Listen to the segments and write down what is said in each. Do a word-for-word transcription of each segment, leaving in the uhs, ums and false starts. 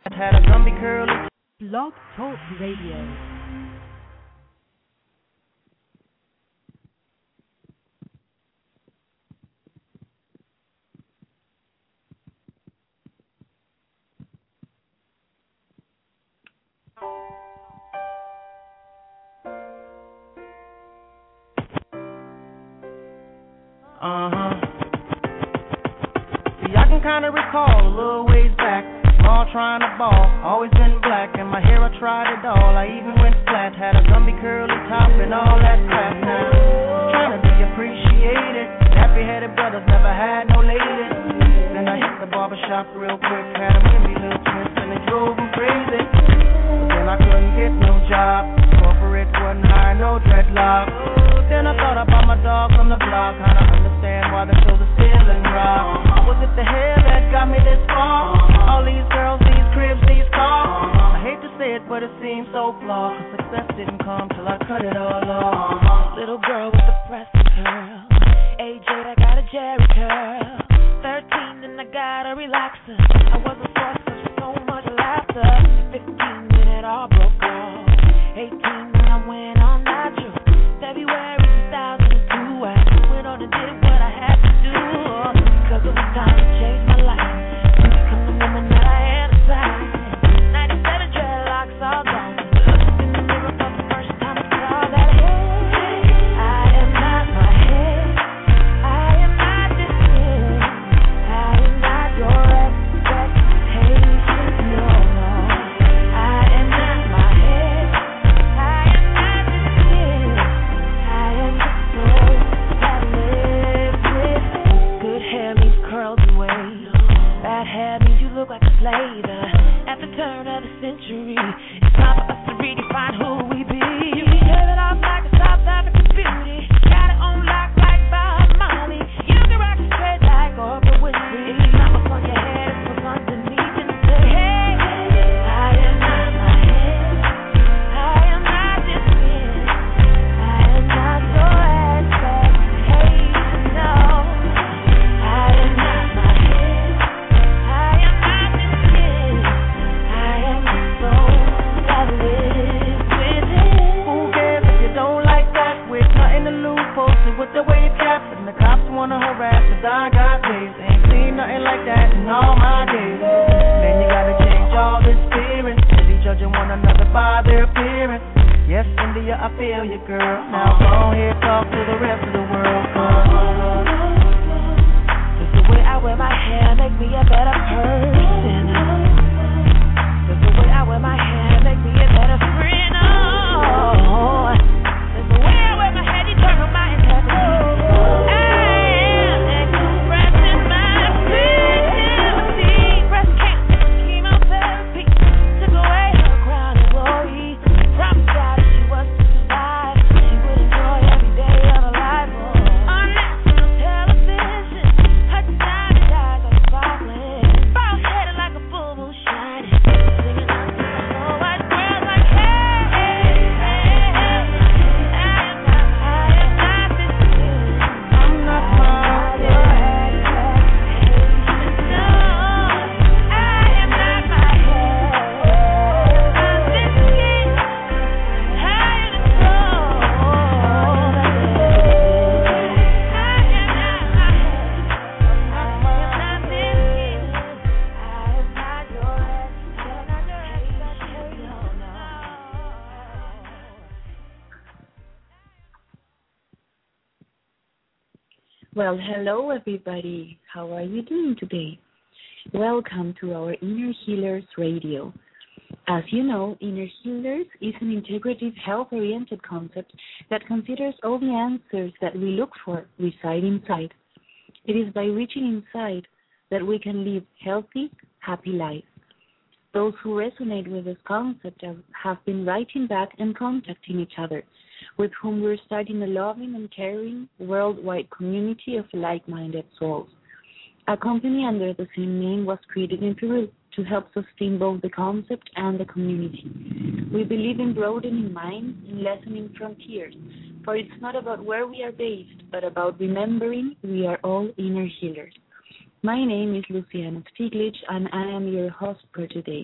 Had a gummy curly. Blog Talk Radio. Uh-huh. See, I can kind of recall a little ways back. All trying to ball, always been black, and my hair I tried it all. I even went flat, had a gummy curly top and all that crap. Now trying to be appreciated. Happy-headed brothers never had no ladies. Then I hit the barbershop real quick, had them give me little twists, and they drove them crazy. But then I couldn't get no job. Corporate wasn't hiring no dreadlock. Then I thought about my dog from the block, kinda understand why they chose the ceiling rock. Was it the hair that got me this far? All these girls, these cribs, these cars. I hate to say it, but it seems so flawed. Cause success didn't come till I cut it all off. Little girl with the pressing curl. Age eight, I got a Jerry curl. Thirteen, then I got a relaxer. I was a source of so much laughter. Fifteen, when it all broke off. Eighteen, when I went on natural. February two thousand two, I went on and did what I had to do. Because it was time to change my life. Become the woman that I am inside. ninety-seven dreadlocks all gone. Looked in the mirror for the first time and saw that hey, I am not my head. I am not this kid. I am not your expectation. No, no. I am not my head. I am not this kid. I am the soul that lives with it. Good hair means curls and waves. Bad hair means you look like a slave. At the turn of the century, it's time for us to redefine who we be. You can shave it off like a South African beauty. Got it on lock like Bob Marley. You can rock it straight like Oprah Winfrey. It's not what's on your head, it's what's underneath. And say, hey, I am not my head. I am not this kid. I am not your expectation. No, I am not my head. I am not this kid. I am the soul that lives within. Who cares if you don't like that? With nothing to lose, posted with the wave cap. And the cops wanna harass cause I got days. Ain't seen nothing like that in all my days. Then you gotta change all this fearing. City judging one another by their appearance. Yes, India, I feel you, girl. Now go ahead, talk to the rest of the world, girl. Does the way I wear my hair make me a better person? Does the way I wear my hair make me a better friend? Oh, does the way I wear my hair determine my integrity? I am expressing my creativity. Breast cancer, chemotherapy took away her crown and glory. Promised God if she was to survive, she would enjoy every day of her life. On national television, her diamond eyes are sparkling. Bald headed like a full moon shining. Singing out to my snow white girls like, hey, hey, hey, hey. I am not, I am not this kid. I'm not my Your expectation, no. I am not my head. I'm this kid. I am the soul that lives. I am not my head. I am not this kid. I am not your expectation, no, no. Well, hello everybody. How are you doing today? Welcome to our Inner Healers Radio. As you know, Inner Healers is an integrative, health-oriented concept that considers all the answers that we look for reside inside. It is by reaching inside that we can live healthy, happy lives. Those who resonate with this concept have- have been writing back and contacting each other, with whom we're starting a loving and caring worldwide community of like-minded souls. A company under the same name was created in Peru to help sustain both the concept and the community. We believe in broadening minds and lessening frontiers, for it's not about where we are based, but about remembering we are all inner healers. My name is Luciana Stiglitz, and I am your host for today.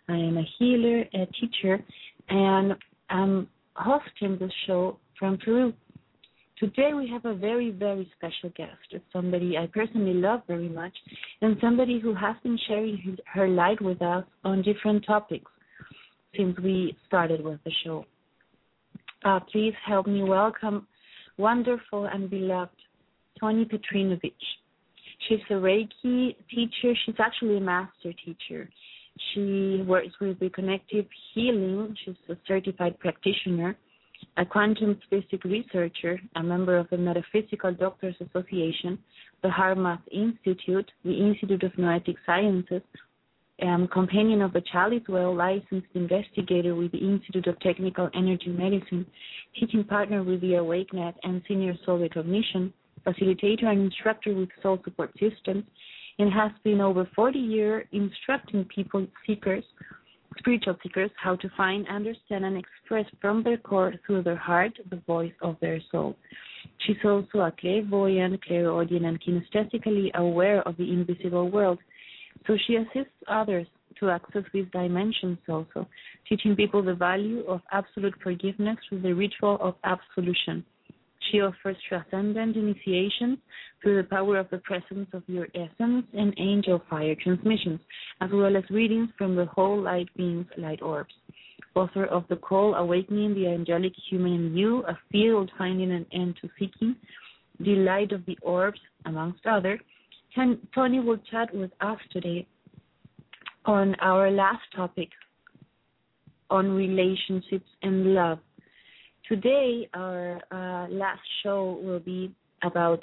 I am a healer, a teacher, and I'm hosting the show from Peru. Today we have a very, very special guest. It's somebody I personally love very much, and somebody who has been sharing his, her light with us on different topics since we started with the show. Uh, please help me welcome wonderful and beloved Toni Petrinovich. She's a Reiki teacher. She's actually a master teacher. She works with reconnective healing. She's a certified practitioner, a quantum physics researcher, a member of the Metaphysical Doctors Association, the Harmath Institute, the Institute of Noetic Sciences, um, companion of the Chalice Well, licensed investigator with the Institute of Technical Energy Medicine, teaching partner with the AwakeNet and Senior Soul Recognition, facilitator and instructor with Soul Support Systems, and has been over forty years instructing people, seekers, spiritual seekers, how to find, understand, and express from their core through their heart the voice of their soul. She's also a clairvoyant, clairaudient, and kinesthetically aware of the invisible world. So she assists others to access these dimensions also, teaching people the value of absolute forgiveness through the ritual of absolution. She offers transcendent initiation through the power of the presence of your essence and angel fire transmissions, as well as readings from the whole light beings, light orbs. Author of The Call, Awakening the Angelic Human in You, A Field Finding an End to Seeking, The Light of the Orbs, amongst others. Toni will chat with us today on our last topic on relationships and love. Today, our uh, last show will be about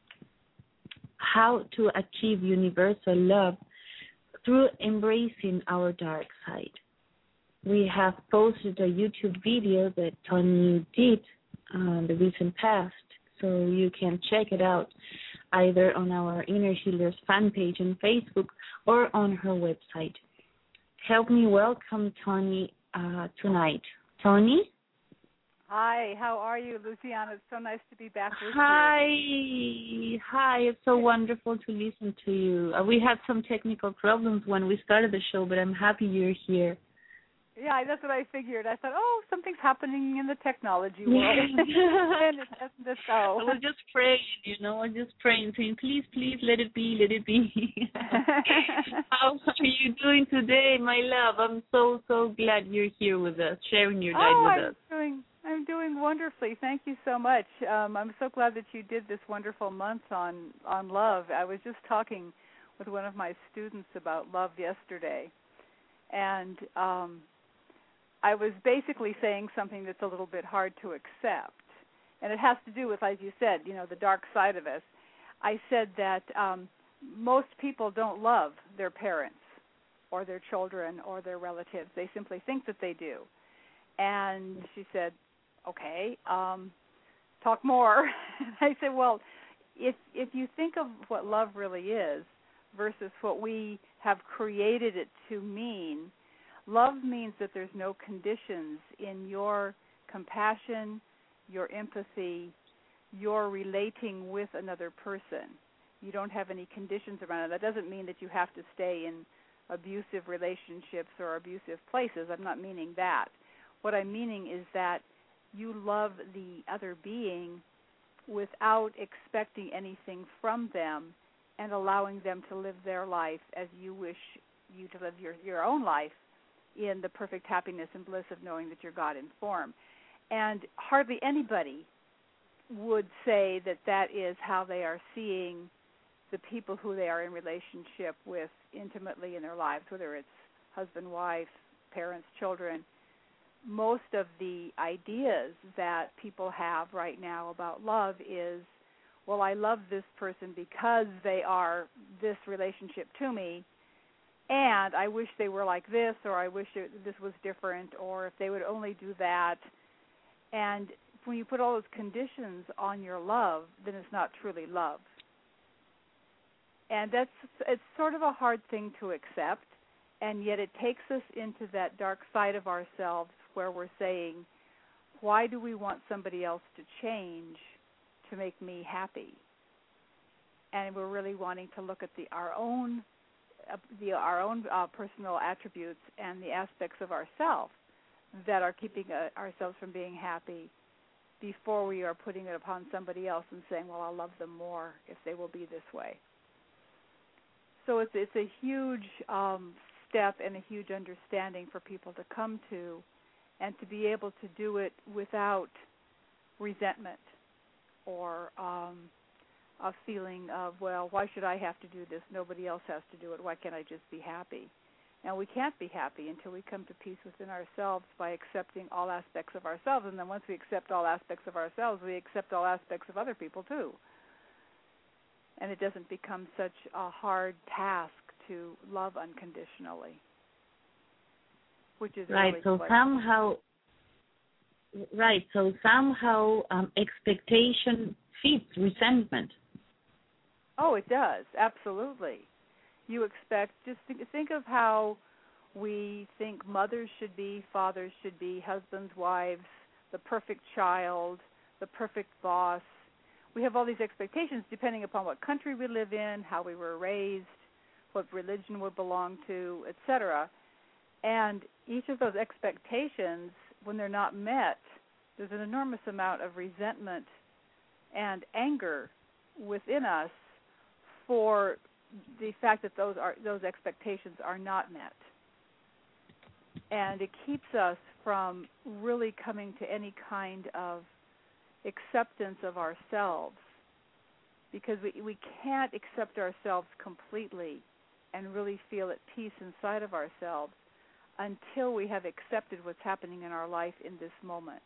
how to achieve universal love through embracing our dark side. We have posted a YouTube video that Toni did in the recent past, so you can check it out either on our Inner Healers fan page on Facebook or on her website. Help me welcome Toni uh, tonight. Toni? Hi, how are you, Luciana? It's so nice to be back with Hi. you. Hi, it's so wonderful to listen to you. Uh, we had some technical problems when we started the show, but I'm happy you're here. Yeah, that's what I figured. I thought, oh, something's happening in the technology world. and it doesn't so. I was just praying, you know, I was just praying, saying, please, please, let it be, let it be. How are you doing today, my love? I'm so, so glad you're here with us, sharing your light oh, with I'm us. Doing, I'm doing wonderfully. Thank you so much. Um, I'm so glad that you did this wonderful month on, on love. I was just talking with one of my students about love yesterday, and um, I was basically saying something that's a little bit hard to accept, and it has to do with, as you said, you know, the dark side of us. I said that um, most people don't love their parents or their children or their relatives. They simply think that they do. And she said, okay, um, talk more. I said, well, if if you think of what love really is versus what we have created it to mean, love means that there's no conditions in your compassion, your empathy, your relating with another person. You don't have any conditions around it. That doesn't mean that you have to stay in abusive relationships or abusive places. I'm not meaning that. What I'm meaning is that you love the other being without expecting anything from them and allowing them to live their life as you wish you to live your, your own life, in the perfect happiness and bliss of knowing that you're God in form. And hardly anybody would say that that is how they are seeing the people who they are in relationship with intimately in their lives, whether it's husband, wife, parents, children. Most of the ideas that people have right now about love is, well, I love this person because they are this relationship to me, and I wish they were like this, or I wish it, this was different, or if they would only do that. And when you put all those conditions on your love, then it's not truly love. And that's it's sort of a hard thing to accept, and yet it takes us into that dark side of ourselves where we're saying, why do we want somebody else to change to make me happy? And we're really wanting to look at the our own uh, the our own uh, personal attributes and the aspects of ourselves that are keeping uh, ourselves from being happy before we are putting it upon somebody else and saying, well, I'll love them more if they will be this way. So it's it's a huge um, step and a huge understanding for people to come to, and to be able to do it without resentment or um, a feeling of, well, why should I have to do this? Nobody else has to do it. Why can't I just be happy? And we can't be happy until we come to peace within ourselves by accepting all aspects of ourselves. And then once we accept all aspects of ourselves, we accept all aspects of other people too. And it doesn't become such a hard task to love unconditionally, which is right. Really so what somehow, right. So somehow, um, expectation feeds resentment. Oh, it does, absolutely. You expect, just think, think of how we think mothers should be, fathers should be, husbands, wives, the perfect child, the perfect boss. We have all these expectations depending upon what country we live in, how we were raised, what religion we belong to, et cetera. And each of those expectations, when they're not met, there's an enormous amount of resentment and anger within us for the fact that those are those expectations are not met. And it keeps us from really coming to any kind of acceptance of ourselves, because we, we can't accept ourselves completely and really feel at peace inside of ourselves until we have accepted what's happening in our life in this moment.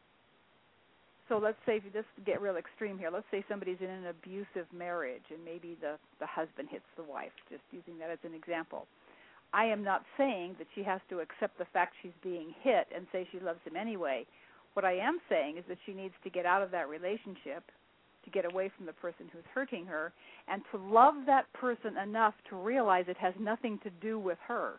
So let's say, if you just get real extreme here, let's say somebody's in an abusive marriage and maybe the, the husband hits the wife, just using that as an example. I am not saying that she has to accept the fact she's being hit and say she loves him anyway. What I am saying is that she needs to get out of that relationship, to get away from the person who's hurting her, and to love that person enough to realize it has nothing to do with her,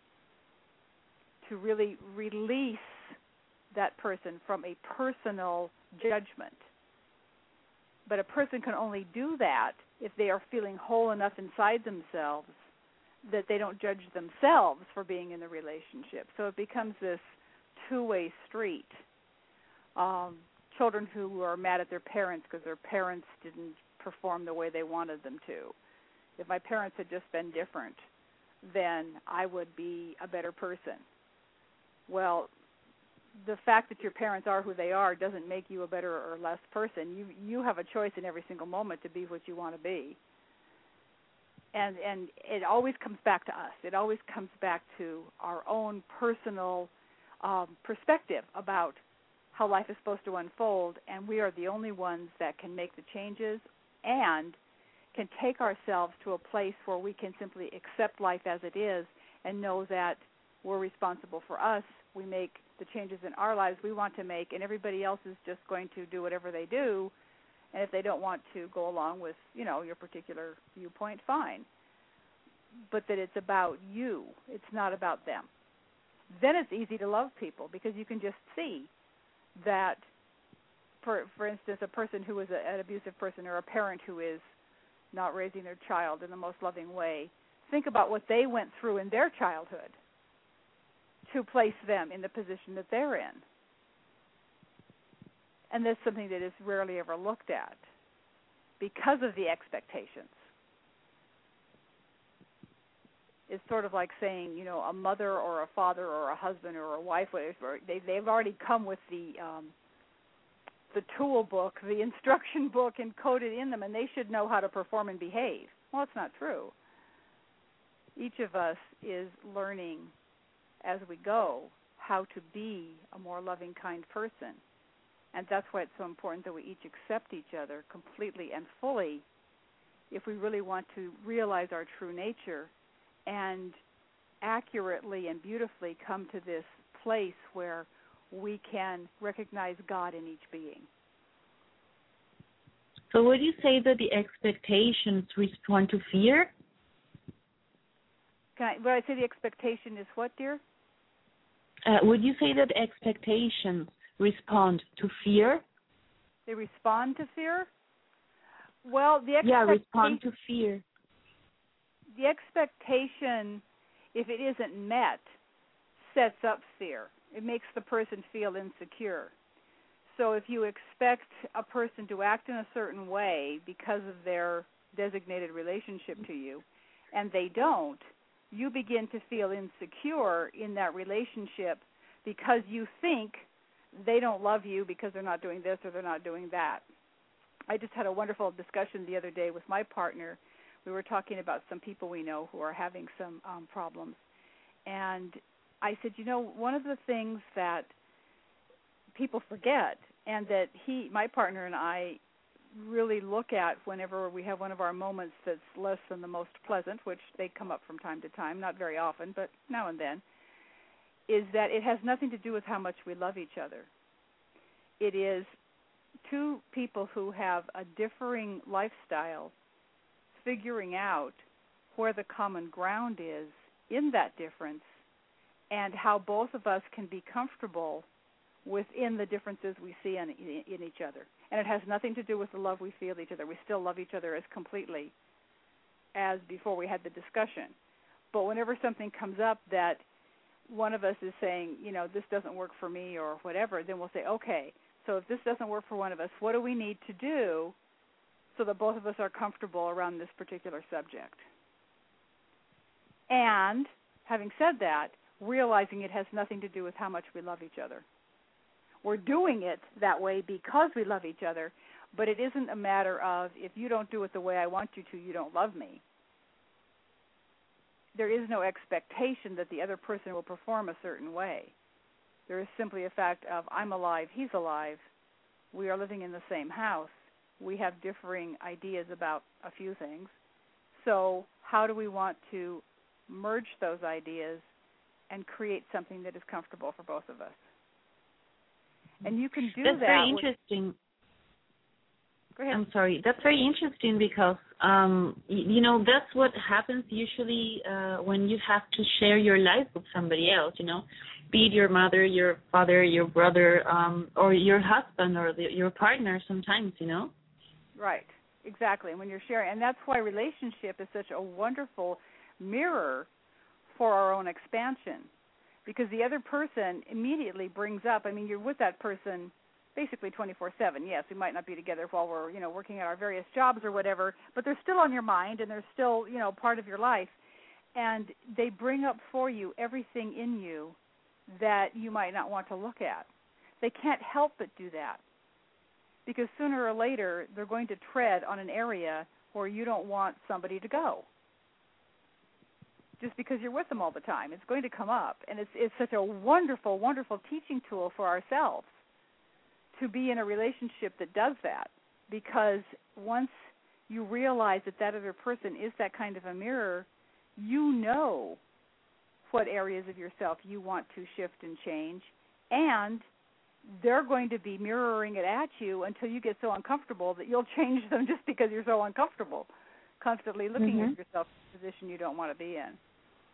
to really release that person from a personal judgment. But a person can only do that if they are feeling whole enough inside themselves that they don't judge themselves for being in the relationship. So it becomes this two-way street. Um, children who are mad at their parents because their parents didn't perform the way they wanted them to. If my parents had just been different, then I would be a better person. Well, the fact that your parents are who they are doesn't make you a better or less person. You you have a choice in every single moment to be what you want to be. And and it always comes back to us. It always comes back to our own personal um, perspective about how life is supposed to unfold, and we are the only ones that can make the changes and can take ourselves to a place where we can simply accept life as it is and know that we're responsible for us. We make the changes in our lives we want to make, and everybody else is just going to do whatever they do. And if they don't want to go along with, you know, your particular viewpoint, fine. But that it's about you. It's not about them. Then it's easy to love people because you can just see that, for for instance, a person who is a, an abusive person or a parent who is not raising their child in the most loving way, think about what they went through in their childhood to place them in the position that they're in. And that's something that is rarely ever looked at because of the expectations. It's sort of like saying, you know, a mother or a father or a husband or a wife, they, they've already come with the um, the tool book, the instruction book encoded in them, and they should know how to perform and behave. Well, it's not true. Each of us is learning as we go how to be a more loving, kind person. And that's why it's so important that we each accept each other completely and fully if we really want to realize our true nature and accurately and beautifully come to this place where we can recognize God in each being. So would you say that the expectations respond to fear? Can I, would I say the expectation is what, dear? Uh, would you say that expectations respond to fear? They respond to fear? Well, the expectation... Yeah, respond to fear. the expectation, if it isn't met, sets up fear. It makes the person feel insecure. So if you expect a person to act in a certain way because of their designated relationship to you, and they don't, you begin to feel insecure in that relationship because you think they don't love you because they're not doing this or they're not doing that. I just had a wonderful discussion the other day with my partner. We were talking about some people we know who are having some um, problems. And I said, you know, one of the things that people forget, and that he, my partner and I really look at whenever we have one of our moments that's less than the most pleasant, which they come up from time to time, not very often, but now and then, is that it has nothing to do with how much we love each other. It is two people who have a differing lifestyle figuring out where the common ground is in that difference and how both of us can be comfortable within the differences we see in, in each other. And it has nothing to do with the love we feel each other. We still love each other as completely as before we had the discussion. But whenever something comes up that one of us is saying, you know, this doesn't work for me or whatever, then we'll say, okay, so if this doesn't work for one of us, what do we need to do so that both of us are comfortable around this particular subject? And having said that, realizing it has nothing to do with how much we love each other. We're doing it that way because we love each other, but it isn't a matter of if you don't do it the way I want you to, you don't love me. There is no expectation that the other person will perform a certain way. There is simply a fact of I'm alive, he's alive, we are living in the same house, we have differing ideas about a few things. So how do we want to merge those ideas and create something that is comfortable for both of us? And you can do That's that. That's very with... interesting. Go ahead. I'm sorry. That's very interesting because, um, y- you know, that's what happens usually uh, when you have to share your life with somebody else, you know, be it your mother, your father, your brother, um, or your husband or the, your partner sometimes, you know. Right, exactly. And when you're sharing, and that's why relationship is such a wonderful mirror for our own expansion. Because the other person immediately brings up, I mean, you're with that person basically twenty-four seven. Yes, we might not be together while we're, you know, working at our various jobs or whatever, but they're still on your mind and they're still, you know, part of your life. And they bring up for you everything in you that you might not want to look at. They can't help but do that. Because sooner or later, they're going to tread on an area where you don't want somebody to go. Just because you're with them all the time. It's going to come up. And it's it's such a wonderful, wonderful teaching tool for ourselves to be in a relationship that does that. Because once you realize that that other person is that kind of a mirror, you know what areas of yourself you want to shift and change. And they're going to be mirroring it at you until you get so uncomfortable that you'll change them just because you're so uncomfortable, constantly looking Mm-hmm. at yourself in a position you don't want to be in.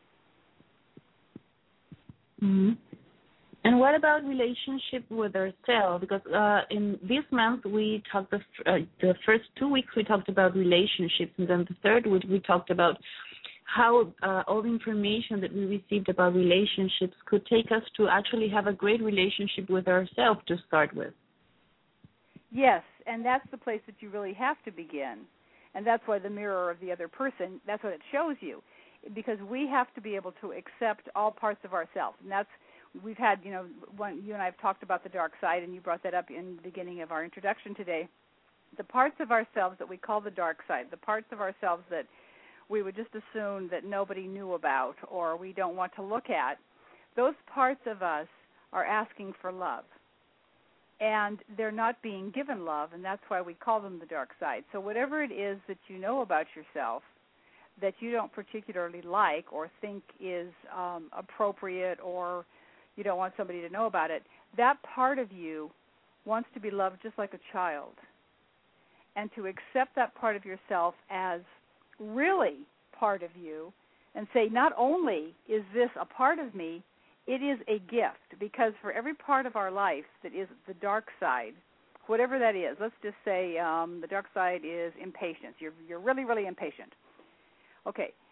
Mm-hmm. And what about relationship with ourselves? Because uh, in this month we talked the, f- uh, the first two weeks we talked about relationships, and then the third week we talked about how uh, all the information that we received about relationships could take us to actually have a great relationship with ourselves to start with. Yes, and that's the place that you really have to begin. And that's why the mirror of the other person, that's what it shows you. Because we have to be able to accept all parts of ourselves. And that's, we've had, you know, one, you and I have talked about the dark side, and you brought that up in the beginning of our introduction today. The parts of ourselves that we call the dark side, the parts of ourselves that we would just assume that nobody knew about or we don't want to look at, those parts of us are asking for love. And they're not being given love, and that's why we call them the dark side. So whatever it is that you know about yourself that you don't particularly like or think is um, appropriate or you don't want somebody to know about it, that part of you wants to be loved just like a child. And to accept that part of yourself as really part of you and say, not only is this a part of me, it is a gift, because for every part of our life that is the dark side, whatever that is, let's just say um, the dark side is impatience. You're, you're really, really impatient. Okay,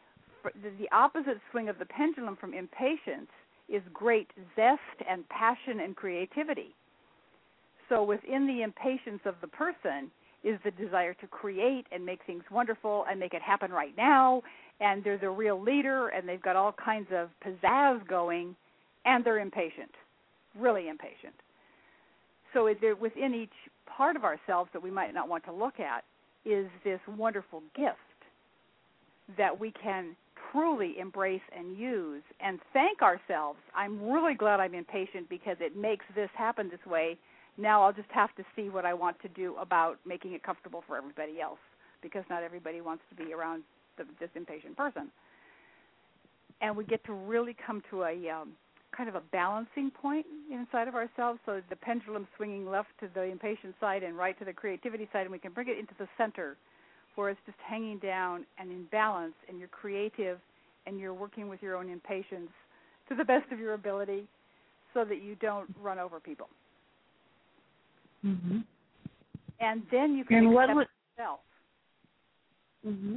the, the opposite swing of the pendulum from impatience is great zest and passion and creativity. So within the impatience of the person is the desire to create and make things wonderful and make it happen right now, and they're the real leader, and they've got all kinds of pizzazz going, and they're impatient, really impatient. So within each part of ourselves that we might not want to look at is this wonderful gift that we can truly embrace and use and thank ourselves. I'm really glad I'm impatient because it makes this happen this way. Now I'll just have to see what I want to do about making it comfortable for everybody else, because not everybody wants to be around the, this impatient person. And we get to really come to a um, kind of a balancing point inside of ourselves, so the pendulum swinging left to the impatient side and right to the creativity side, and we can bring it into the center where it's just hanging down and in balance, and you're creative and you're working with your own impatience to the best of your ability so that you don't run over people. Mm-hmm. And then you can and accept what would, yourself. Mm-hmm.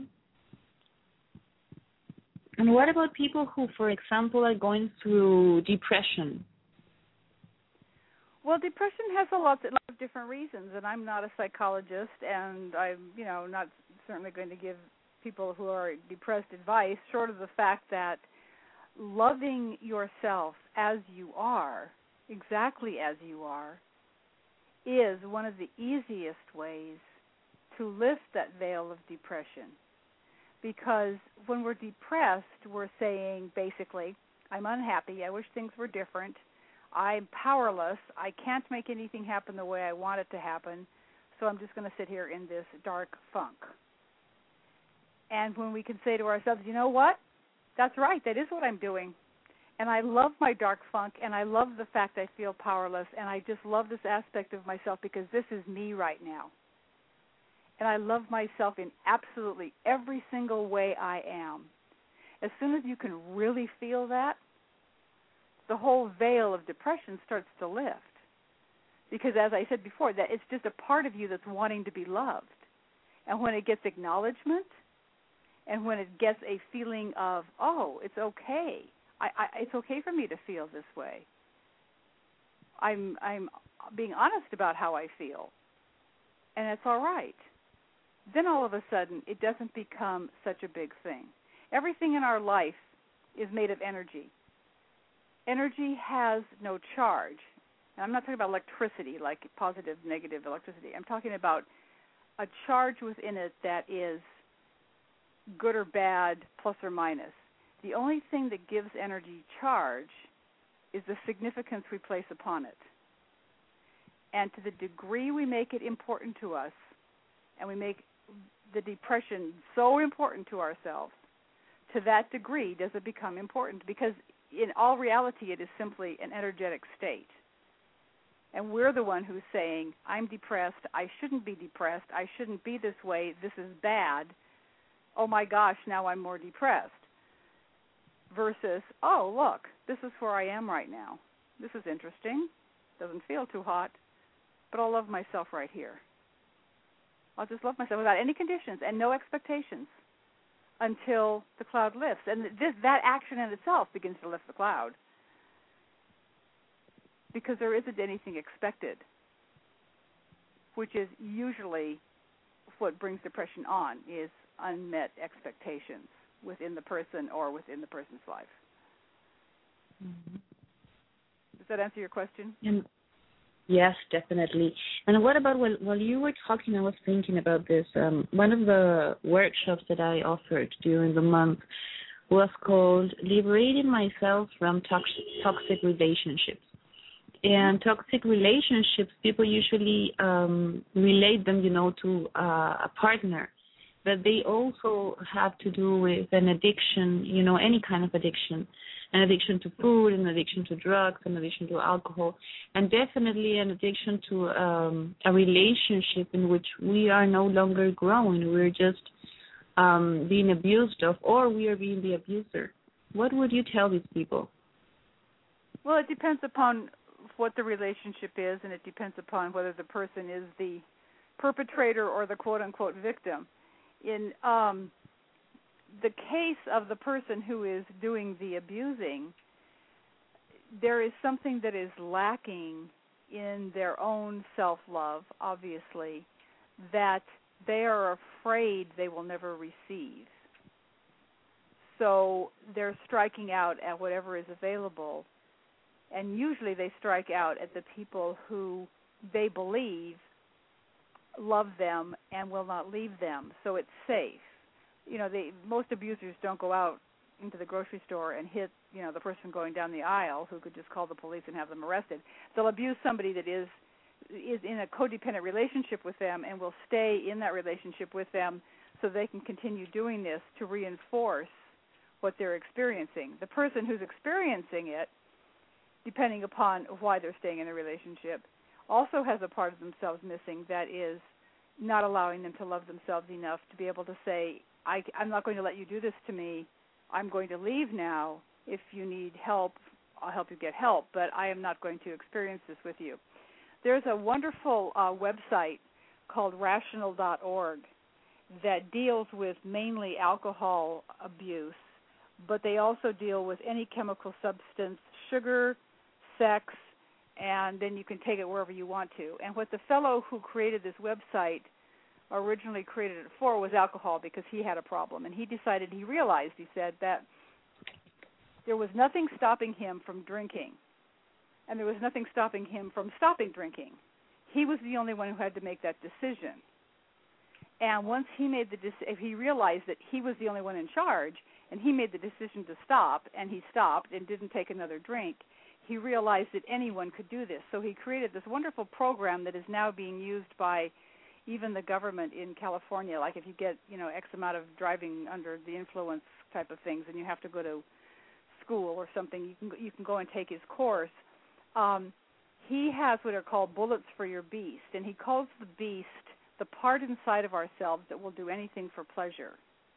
And what about people who, for example, are going through depression? Well, depression has a lot, a lot of different reasons, and I'm not a psychologist, and I'm, you know, not certainly going to give people who are depressed advice, short of the fact that loving yourself as you are, exactly as you are, is one of the easiest ways to lift that veil of depression. Because when we're depressed, we're saying, basically, I'm unhappy, I wish things were different, I'm powerless, I can't make anything happen the way I want it to happen, so I'm just going to sit here in this dark funk. And when we can say to ourselves, you know what, that's right, that is what I'm doing. And I love my dark funk, and I love the fact I feel powerless, and I just love this aspect of myself because this is me right now. And I love myself in absolutely every single way I am. As soon as you can really feel that, the whole veil of depression starts to lift. Because as I said before, that it's just a part of you that's wanting to be loved. And when it gets acknowledgement, and when it gets a feeling of, oh, it's okay, I, I, it's okay for me to feel this way. I'm I'm being honest about how I feel, and it's all right. Then all of a sudden, it doesn't become such a big thing. Everything in our life is made of energy. Energy has no charge. And I'm not talking about electricity, like positive, negative electricity. I'm talking about a charge within it that is good or bad, plus or minus. The only thing that gives energy charge is the significance we place upon it. And to the degree we make it important to us, and we make the depression so important to ourselves, to that degree does it become important, because in all reality it is simply an energetic state. And we're the one who's saying, I'm depressed, I shouldn't be depressed, I shouldn't be this way, this is bad, oh my gosh, now I'm more depressed. Versus, oh, look, this is where I am right now. This is interesting, doesn't feel too hot, but I'll love myself right here. I'll just love myself without any conditions and no expectations until the cloud lifts. And this, that action in itself begins to lift the cloud, because there isn't anything expected, which is usually what brings depression on, is unmet expectations within the person or within the person's life. Mm-hmm. Does that answer your question? And yes, definitely. And what about, while, while you were talking, I was thinking about this. Um, one of the workshops that I offered during the month was called Liberating Myself from Toxic, toxic Relationships. And toxic relationships, people usually um, relate them, you know, to uh, a partner. But they also have to do with an addiction, you know, any kind of addiction. An addiction to food, an addiction to drugs, an addiction to alcohol, and definitely an addiction to um, a relationship in which we are no longer growing. We're just um, being abused of, or we are being the abuser. What would you tell these people? Well, it depends upon what the relationship is, and it depends upon whether the person is the perpetrator or the quote-unquote victim. In um, the case of the person who is doing the abusing, there is something that is lacking in their own self-love, obviously, that they are afraid they will never receive. So they're striking out at whatever is available, and usually they strike out at the people who they believe love them and will not leave them, so it's safe. You know, they, most abusers don't go out into the grocery store and hit, you know, the person going down the aisle who could just call the police and have them arrested. They'll abuse somebody that is is in a codependent relationship with them and will stay in that relationship with them so they can continue doing this to reinforce what they're experiencing. The person who's experiencing it, depending upon why they're staying in a relationship, also has a part of themselves missing that is not allowing them to love themselves enough to be able to say, I, I'm not going to let you do this to me. I'm going to leave now. If you need help, I'll help you get help, but I am not going to experience this with you. There's a wonderful uh, website called rational dot org that deals with mainly alcohol abuse, but they also deal with any chemical substance, sugar, sex, and then you can take it wherever you want to. And what the fellow who created this website originally created it for was alcohol, because he had a problem. And he decided, he realized, he said, that there was nothing stopping him from drinking, and there was nothing stopping him from stopping drinking. He was the only one who had to make that decision. And once he made the decision, he realized that he was the only one in charge, and he made the decision to stop, and he stopped and didn't take another drink, he realized that anyone could do this. So he created this wonderful program that is now being used by even the government in California. Like if you get, you know, X amount of driving under the influence type of things, and you have to go to school or something, you can you can go and take his course. Um, he has what are called bullets for your beast, and he calls the beast the part inside of ourselves that will do anything for pleasure.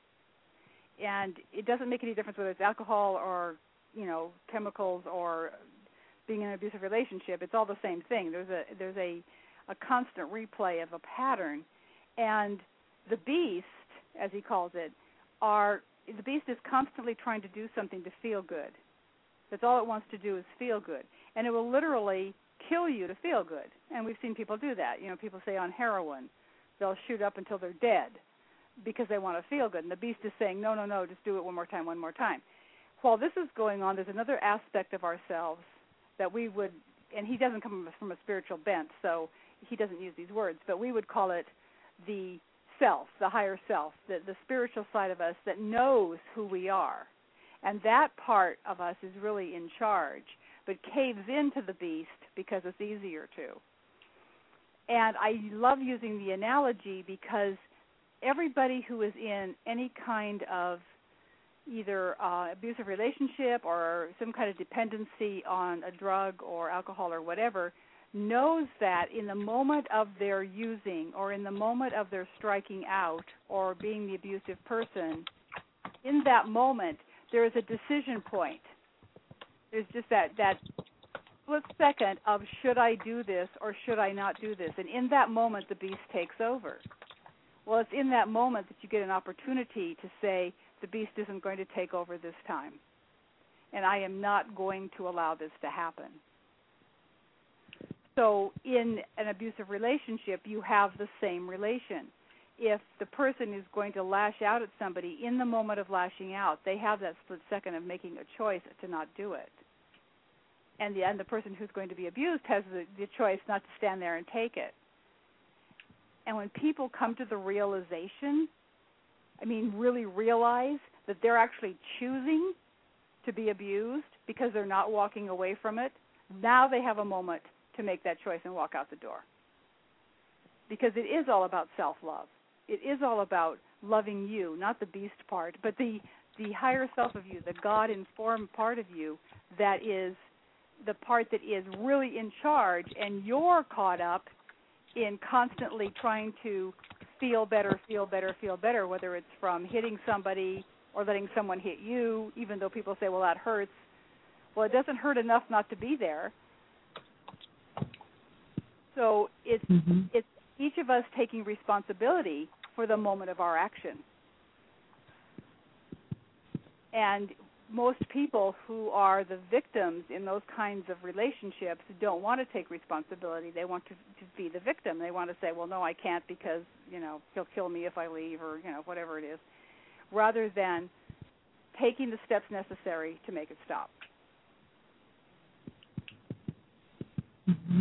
And it doesn't make any difference whether it's alcohol or, you know, chemicals or being in an abusive relationship. It's all the same thing. There's a there's a, a constant replay of a pattern, and the beast, as he calls it, are the beast is constantly trying to do something to feel good. That's all it wants to do is feel good, and it will literally kill you to feel good. And we've seen people do that. You know, people say on heroin, they'll shoot up until they're dead because they want to feel good, and the beast is saying, no, no, no, just do it one more time, one more time. While this is going on, there's another aspect of ourselves that we would, and he doesn't come from a spiritual bent, so he doesn't use these words, but we would call it the self, the higher self, the, the spiritual side of us that knows who we are. And that part of us is really in charge, but caves into the beast because it's easier to. And I love using the analogy because everybody who is in any kind of either uh, abusive relationship or some kind of dependency on a drug or alcohol or whatever knows that in the moment of their using or in the moment of their striking out or being the abusive person, in that moment there is a decision point. There's just that, that split second of should I do this or should I not do this? And in that moment the beast takes over. Well, it's in that moment that you get an opportunity to say, the beast isn't going to take over this time, and I am not going to allow this to happen. So in an abusive relationship, you have the same relation. If the person is going to lash out at somebody, in the moment of lashing out, they have that split second of making a choice to not do it. And the, and the person who's going to be abused has the, the choice not to stand there and take it. And when people come to the realization, I mean, really realize that they're actually choosing to be abused because they're not walking away from it, now they have a moment to make that choice and walk out the door. Because it is all about self-love. It is all about loving you, not the beast part, but the, the higher self of you, the God-informed part of you that is the part that is really in charge, and you're caught up in constantly trying to feel better, feel better, feel better, whether it's from hitting somebody or letting someone hit you, even though people say, well, that hurts. Well, it doesn't hurt enough not to be there. So it's, mm-hmm. it's each of us taking responsibility for the moment of our action. And most people who are the victims in those kinds of relationships don't want to take responsibility. They want to, to be the victim. They want to say, well, no, I can't because, you know, he'll kill me if I leave, or, you know, whatever it is, rather than taking the steps necessary to make it stop. Mm-hmm.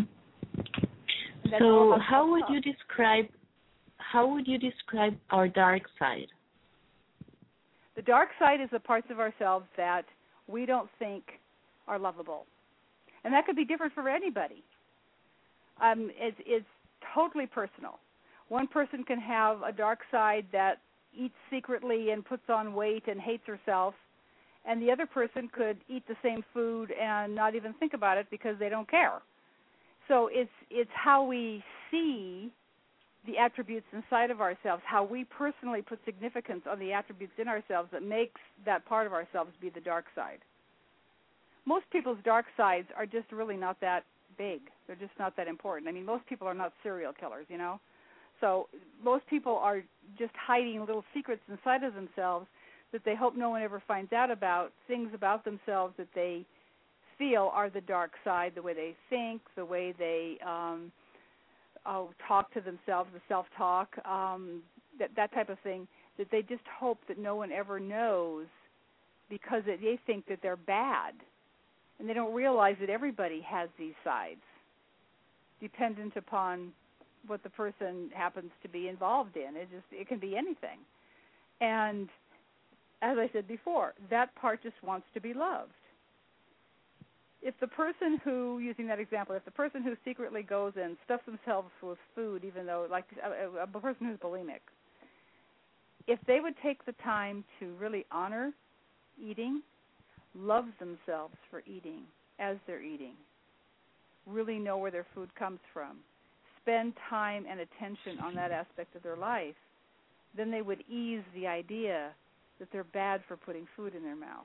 So how would you describe how would you describe our dark side? The dark side is the parts of ourselves that we don't think are lovable. And that could be different for anybody. Um, it's, it's totally personal. One person can have a dark side that eats secretly and puts on weight and hates herself, and the other person could eat the same food and not even think about it because they don't care. So it's it's how we see the attributes inside of ourselves, how we personally put significance on the attributes in ourselves that makes that part of ourselves be the dark side. Most people's dark sides are just really not that big. They're just not that important. I mean, most people are not serial killers, you know. So most people are just hiding little secrets inside of themselves that they hope no one ever finds out about, things about themselves that they feel are the dark side, the way they think, the way they um, uh, talk to themselves, the self-talk, um, that, that type of thing, that they just hope that no one ever knows because it, they think that they're bad. And they don't realize that everybody has these sides, dependent upon what the person happens to be involved in. It just it can be anything. And as I said before, that part just wants to be loved. If the person who, using that example, if the person who secretly goes and stuffs themselves with food, even though, like a, a person who's bulimic, if they would take the time to really honor eating, love themselves for eating as they're eating, really know where their food comes from, spend time and attention on that aspect of their life, then they would ease the idea that they're bad for putting food in their mouth.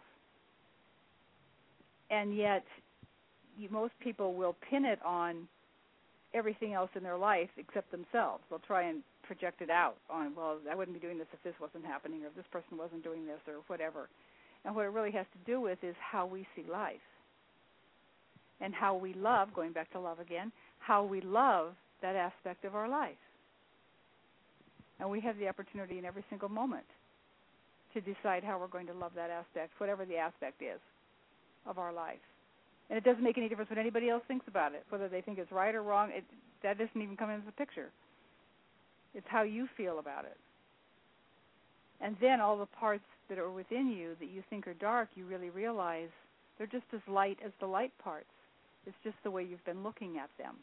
And yet, you, most people will pin it on everything else in their life except themselves. They'll try and project it out on, well, I wouldn't be doing this if this wasn't happening, or if this person wasn't doing this, or whatever. And what it really has to do with is how we see life and how we love, going back to love again, how we love that aspect of our life. And we have the opportunity in every single moment to decide how we're going to love that aspect, whatever the aspect is of our life. And it doesn't make any difference what anybody else thinks about it, whether they think it's right or wrong. It, that doesn't even come into the picture. It's how you feel about it. And then all the parts that are within you that you think are dark, you really realize they're just as light as the light parts. It's just the way you've been looking at them.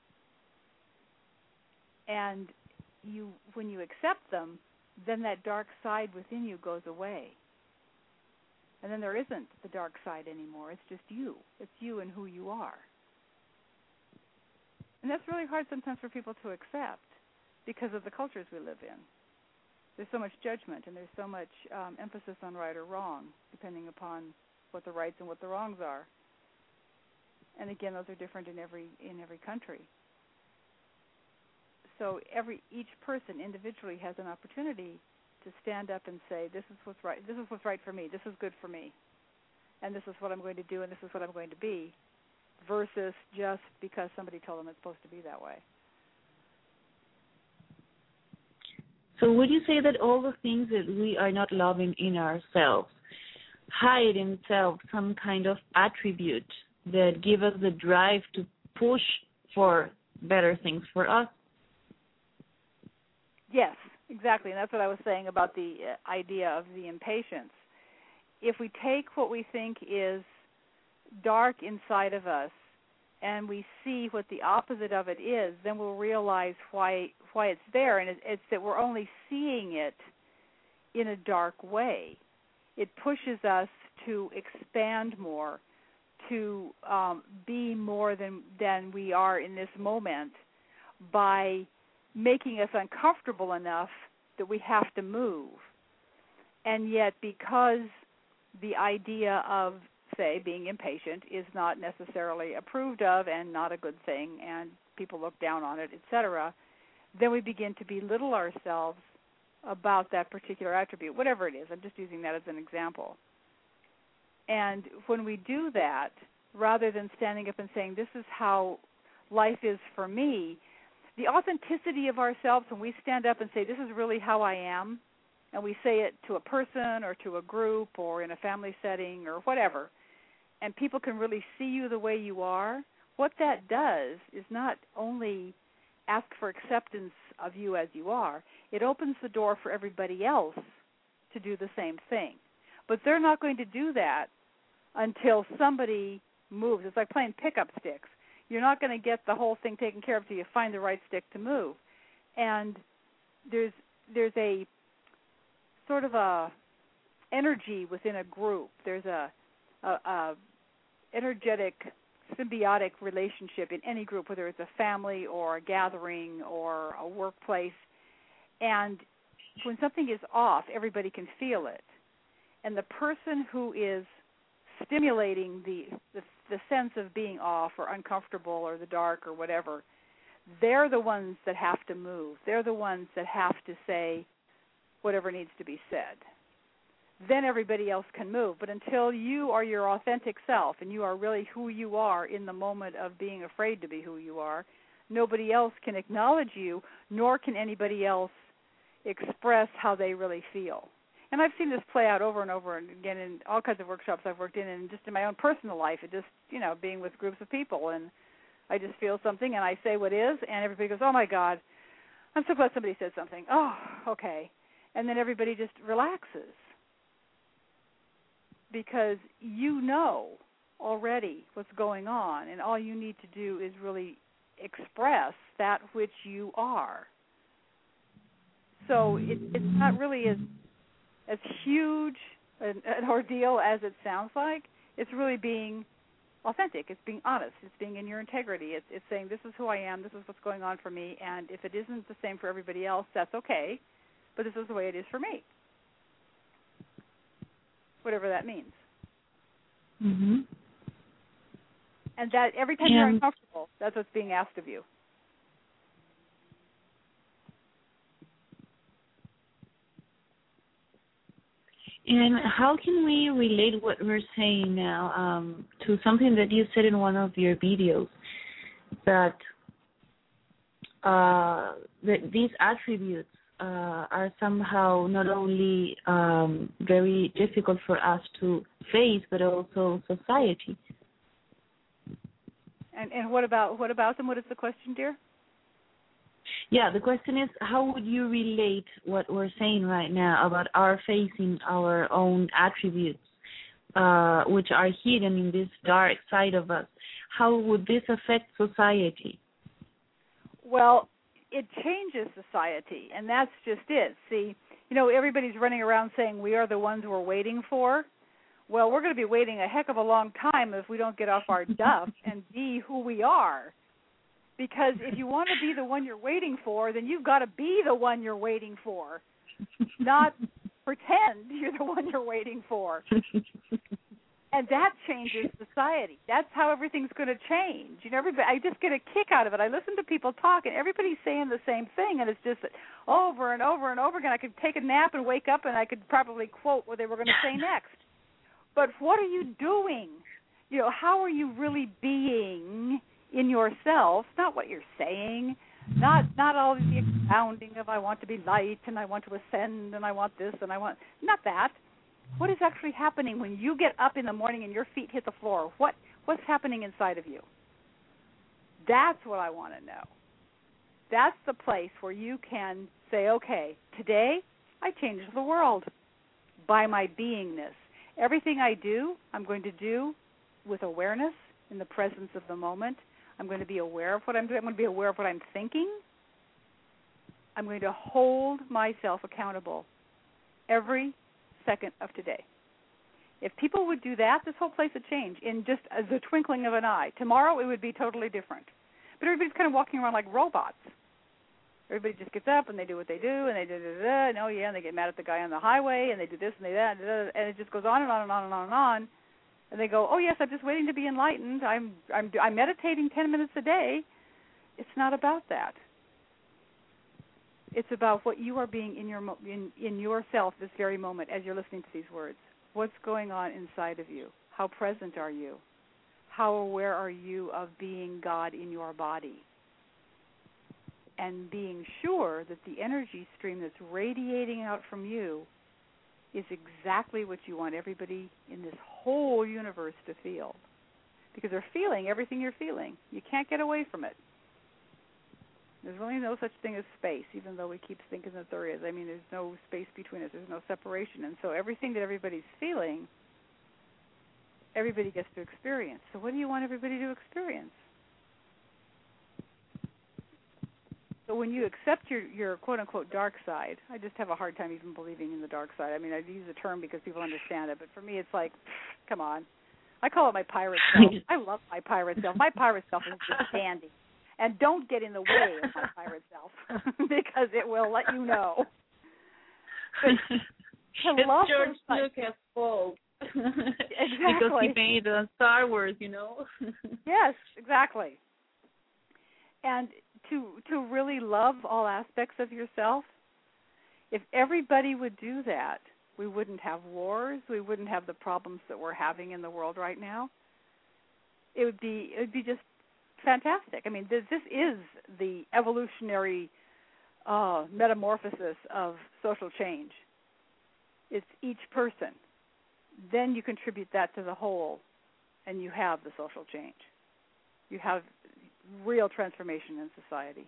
And you, when you accept them, then that dark side within you goes away. And then there isn't the dark side anymore. It's just you. It's you and who you are. And that's really hard sometimes for people to accept because of the cultures we live in. There's so much judgment and there's so much um, emphasis on right or wrong, depending upon what the rights and what the wrongs are. And again, those are different in every in every country. So every each person individually has an opportunity to stand up and say, this is what's right. This is what's right for me. This is good for me, and this is what I'm going to do, and this is what I'm going to be, versus just because somebody told them it's supposed to be that way. So would you say that all the things that we are not loving in ourselves hide in themselves some kind of attribute that give us the drive to push for better things for us? Yes, exactly. And that's what I was saying about the idea of the impatience. If we take what we think is dark inside of us and we see what the opposite of it is, then we'll realize why why it's there, and it's that we're only seeing it in a dark way. It pushes us to expand more, to um, be more than than we are in this moment by making us uncomfortable enough that we have to move. And yet, because the idea of, say, being impatient is not necessarily approved of and not a good thing, and people look down on it, et cetera, then we begin to belittle ourselves about that particular attribute, whatever it is. I'm just using that as an example. And when we do that, rather than standing up and saying, this is how life is for me, the authenticity of ourselves, when we stand up and say, this is really how I am, and we say it to a person or to a group or in a family setting or whatever, and people can really see you the way you are, what that does is not only ask for acceptance of you as you are, it opens the door for everybody else to do the same thing. But they're not going to do that until somebody moves. It's like playing pickup sticks. You're not going to get the whole thing taken care of until you find the right stick to move. And there's there's a sort of a energy within a group. There's a, a, a energetic, symbiotic relationship in any group, whether it's a family or a gathering or a workplace. And when something is off, everybody can feel it. And the person who is stimulating the, the the sense of being off or uncomfortable or the dark or whatever, they're the ones that have to move. They're the ones that have to say whatever needs to be said. Then everybody else can move. But until you are your authentic self and you are really who you are in the moment of being afraid to be who you are, nobody else can acknowledge you, nor can anybody else express how they really feel. And I've seen this play out over and over and again in all kinds of workshops I've worked in, and just in my own personal life, it just, you know, being with groups of people, and I just feel something and I say what is, and everybody goes, oh my God, I'm so glad somebody said something. Oh, okay. And then everybody just relaxes because you know already what's going on, and all you need to do is really express that which you are. So it, it's not really as as huge an, an ordeal as it sounds like. It's really being authentic. It's being honest. It's being in your integrity. It's, it's saying, this is who I am, this is what's going on for me, and if it isn't the same for everybody else, that's okay, but this is the way it is for me. Whatever that means. Mm-hmm. And that every time and you're uncomfortable, that's what's being asked of you. And how can we relate what we're saying now um, to something that you said in one of your videos, that uh, that these attributes uh, are somehow not only um, very difficult for us to face, but also society? And and what about what about them? What is the question, dear? Yeah, the question is, how would you relate what we're saying right now about our facing our own attributes, uh, which are hidden in this dark side of us? How would this affect society? Well, it changes society, and that's just it. See, you know, everybody's running around saying we are the ones we're waiting for. Well, we're going to be waiting a heck of a long time if we don't get off our duff and be who we are. Because if you want to be the one you're waiting for, then you've got to be the one you're waiting for, not pretend you're the one you're waiting for. And that changes society. That's how everything's going to change. You know, everybody, I just get a kick out of it. I listen to people talk, and everybody's saying the same thing, and it's just over and over and over again. I could take a nap and wake up, and I could probably quote what they were going to say next. But what are you doing? You know, how are you really being in yourself? Not what you're saying, not not all the expounding of I want to be light and I want to ascend and I want this and I want, not that. What is actually happening when you get up in the morning and your feet hit the floor? What what's happening inside of you? That's what I want to know. That's the place where you can say, okay, today I change the world by my beingness. Everything I do, I'm going to do with awareness in the presence of the moment. I'm going to be aware of what I'm doing. I'm going to be aware of what I'm thinking. I'm going to hold myself accountable every second of today. If people would do that, this whole place would change in just the twinkling of an eye. Tomorrow it would be totally different. But everybody's kind of walking around like robots. Everybody just gets up and they do what they do, and they do da, da, da, and oh yeah, and they get mad at the guy on the highway, and they do this and they that, and it just goes on and on and on and on and on. And they go, oh yes, I'm just waiting to be enlightened. I'm I'm I'm meditating ten minutes a day. It's not about that. It's about what you are being in your in in yourself this very moment as you're listening to these words. What's going on inside of you? How present are you? How aware are you of being God in your body? And being sure that the energy stream that's radiating out from you is exactly what you want everybody in this whole universe to feel. Because they're feeling everything you're feeling. You can't get away from it. There's really no such thing as space, even though we keep thinking that there is. I mean, there's no space between us. There's no separation. And so everything that everybody's feeling, everybody gets to experience. So what do you want everybody to experience? So when you accept your, your quote-unquote dark side, I just have a hard time even believing in the dark side. I mean, I use the term because people understand it, but for me it's like, come on. I call it my pirate self. I love my pirate self. My pirate self is just dandy. And don't get in the way of my pirate self because it will let you know. But to it's love George somebody, Lucas' fault. Exactly. Because he made uh, Star Wars, you know. Yes, exactly. And to to really love all aspects of yourself, if everybody would do that, we wouldn't have wars, we wouldn't have the problems that we're having in the world right now. It would be it would be just fantastic. I mean, this, this is the evolutionary uh, metamorphosis of social change. It's each person. Then you contribute that to the whole, and you have the social change. You have real transformation in society.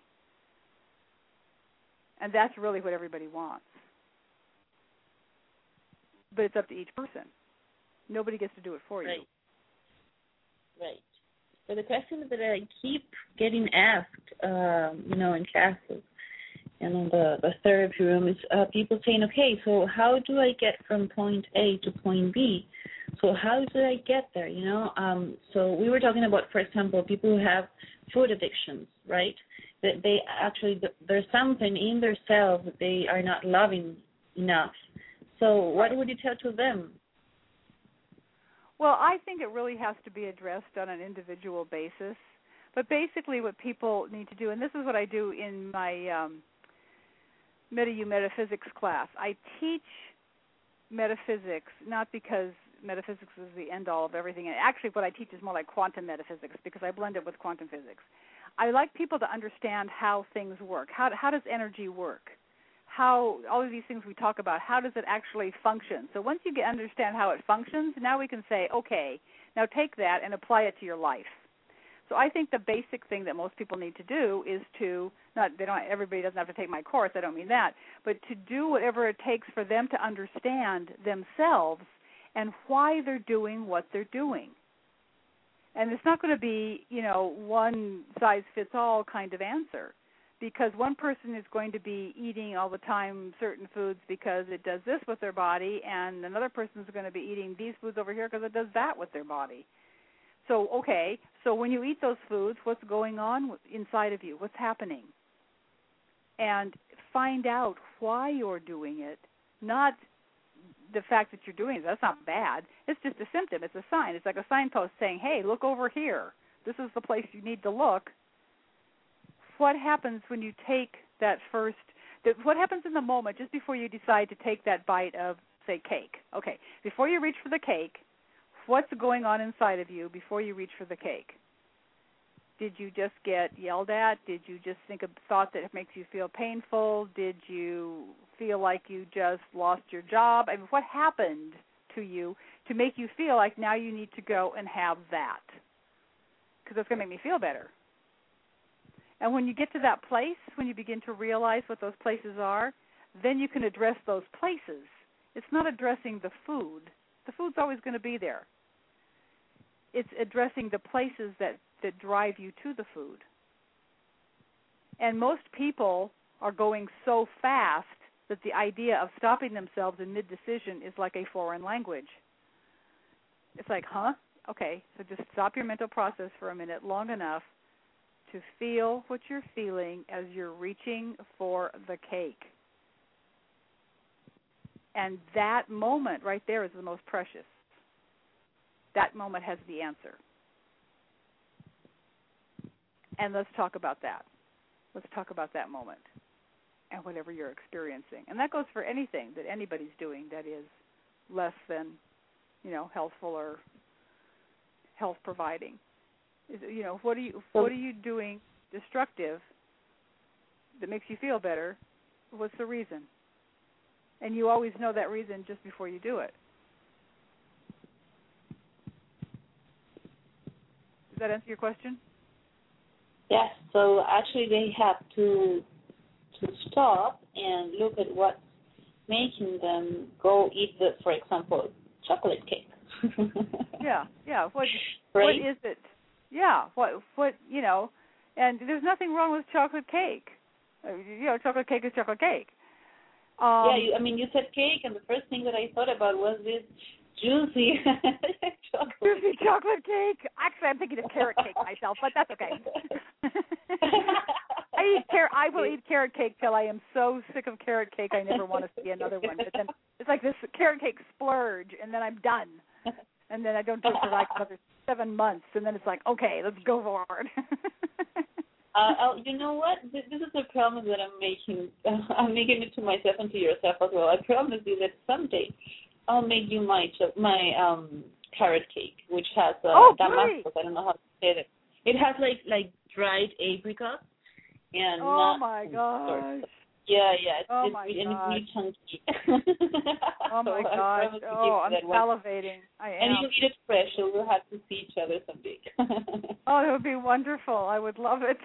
And that's really what everybody wants. But it's up to each person. Nobody gets to do it for you. Right. Right. So the question that I keep getting asked, um, you know, in classes and in the, the therapy room is uh, people saying, okay, so how do I get from point A to point B? So how do I get there, you know? Um, so we were talking about, for example, people who have food addictions, right? That they actually, there's something in their cells that they are not loving enough. So what would you tell to them? Well, I think it really has to be addressed on an individual basis. But basically what people need to do, and this is what I do in my um, MetaU Metaphysics class, I teach metaphysics not because metaphysics is the end-all of everything. And actually what I teach is more like quantum metaphysics because I blend it with quantum physics. I like people to understand how things work. How, how does energy work? How all of these things we talk about, how does it actually function? So once you get understand how it functions, now we can say, okay, now take that and apply it to your life. So I think the basic thing that most people need to do is to not they don't everybody doesn't have to take my course, I don't mean that, but to do whatever it takes for them to understand themselves and why they're doing what they're doing. And it's not going to be, you know, one size fits all kind of answer. Because one person is going to be eating all the time certain foods because it does this with their body, and another person is going to be eating these foods over here because it does that with their body. So, okay, so when you eat those foods, what's going on inside of you? What's happening? And find out why you're doing it, not the fact that you're doing it. That's not bad. It's just a symptom. It's a sign. It's like a signpost saying, hey, look over here. This is the place you need to look. What happens when you take that first, what happens in the moment just before you decide to take that bite of, say, cake? Okay, before you reach for the cake, what's going on inside of you before you reach for the cake? Did you just get yelled at? Did you just think of thought that makes you feel painful? Did you feel like you just lost your job? I mean, what happened to you to make you feel like now you need to go and have that? Because that's going to make me feel better. And when you get to that place, when you begin to realize what those places are, then you can address those places. It's not addressing the food. The food's always going to be there. It's addressing the places that, that drive you to the food. And most people are going so fast that the idea of stopping themselves in mid-decision is like a foreign language. It's like, huh? Okay, so just stop your mental process for a minute long enough to feel what you're feeling as you're reaching for the cake. And that moment right there is the most precious. That moment has the answer. And let's talk about that. Let's talk about that moment and whatever you're experiencing. And that goes for anything that anybody's doing that is less than you know, healthful or health providing. Is, you know, what are you what are you doing destructive that makes you feel better? What's the reason? And you always know that reason just before you do it. Does that answer your question? Yes. So actually, they have to to stop and look at what's making them go eat the, for example, chocolate cake. yeah, yeah. What right? what is it? Yeah. What what you know? And there's nothing wrong with chocolate cake. You know, chocolate cake is chocolate cake. Um, yeah, you, I mean, you said cake, and the first thing that I thought about was this juicy chocolate juicy chocolate cake. Actually, I'm thinking of carrot cake myself, but that's okay. I eat carrot. I will eat carrot cake till I am so sick of carrot cake I never want to see another one. But then it's like this carrot cake splurge, and then I'm done. And then I don't do it for like another seven months, and then it's like, okay, let's go forward. Uh, oh, you know what? This, this is a promise that I'm making. Uh, I'm making it to myself and to yourself as well. I promise you that someday I'll make you my cho- my um carrot cake, which has uh, oh, damascus. I don't know how to say that. It has like like dried apricots and oh nuts. my gosh. Yeah, yeah. It's, oh it's, my and gosh. it's really chunky. oh my so gosh. Oh, I'm salivating. I am. And you eat it fresh, so we'll have to see each other someday. oh, it would be wonderful. I would love it.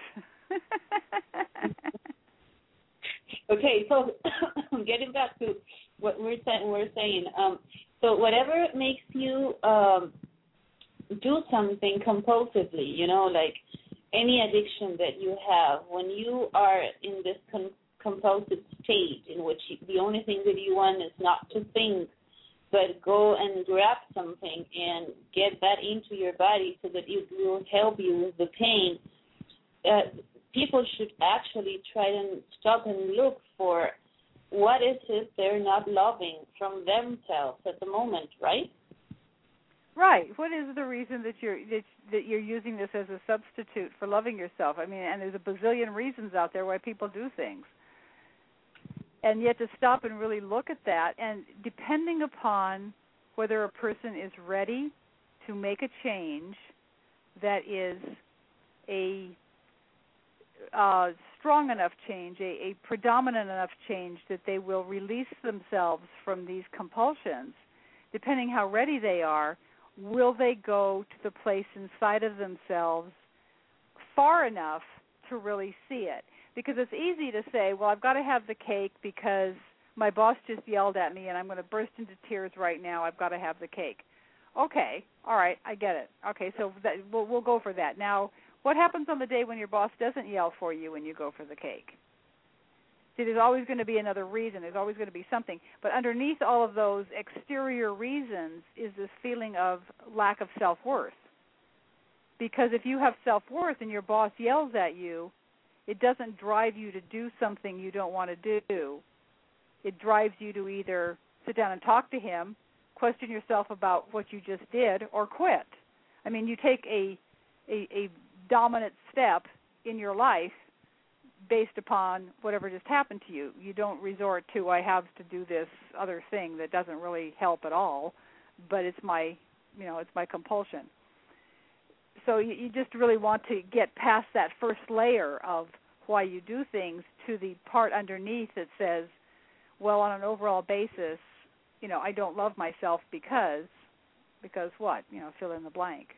Okay, so getting back to what we're saying, we're saying. Um, so whatever makes you um, do something compulsively, you know, like any addiction that you have, when you are in this con- compulsive state in which you, the only thing that you want is not to think, but go and grab something and get that into your body so that it will help you with the pain, uh, people should actually try to stop and look for what is it they're not loving from themselves at the moment, right? Right. What is the reason that you're that, that you're using this as a substitute for loving yourself? I mean, and there's a bazillion reasons out there why people do things. And yet to stop and really look at that, and depending upon whether a person is ready to make a change that is a uh, strong enough change, a, a predominant enough change that they will release themselves from these compulsions, depending how ready they are, will they go to the place inside of themselves far enough to really see it? Because it's easy to say, well, I've got to have the cake because my boss just yelled at me and I'm going to burst into tears right now. I've got to have the cake. Okay, all right, I get it. Okay, so that, we'll, we'll go for that. Now, what happens on the day when your boss doesn't yell for you when you go for the cake? See, there's always going to be another reason. There's always going to be something. But underneath all of those exterior reasons is this feeling of lack of self-worth. Because if you have self-worth and your boss yells at you, it doesn't drive you to do something you don't want to do. It drives you to either sit down and talk to him, question yourself about what you just did, or quit. I mean, you take a a, a dominant step in your life based upon whatever just happened to you. You don't resort to, I have to do this other thing that doesn't really help at all, but it's my, you know, it's my compulsion. So you, you just really want to get past that first layer of why you do things to the part underneath that says, well, on an overall basis, you know, I don't love myself because, because what? You know, fill in the blank.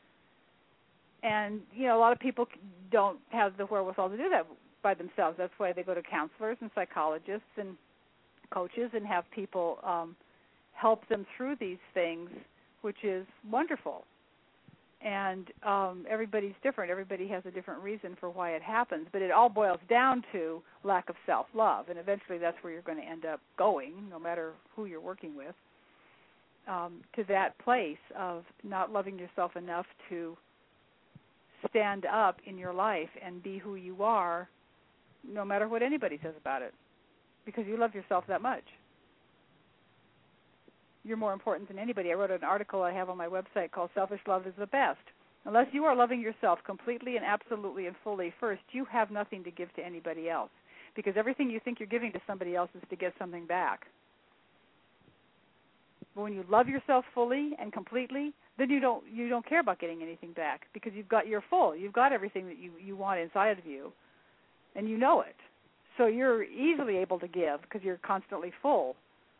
And, you know, a lot of people don't have the wherewithal to do that by themselves. That's why they go to counselors and psychologists and coaches and have people um, help them through these things, which is wonderful. And um, everybody's different. Everybody has a different reason for why it happens. But it all boils down to lack of self-love. And eventually that's where you're going to end up going, no matter who you're working with, um, to that place of not loving yourself enough to stand up in your life and be who you are, no matter what anybody says about it, because you love yourself that much. You're more important than anybody. I wrote an article I have on my website called Selfish Love is the Best. Unless you are loving yourself completely and absolutely and fully first, you have nothing to give to anybody else, because everything you think you're giving to somebody else is to get something back. But when you love yourself fully and completely, then you don't you don't care about getting anything back because you've got you're full. You've got everything that you, you want inside of you, and you know it. So you're easily able to give because you're constantly full.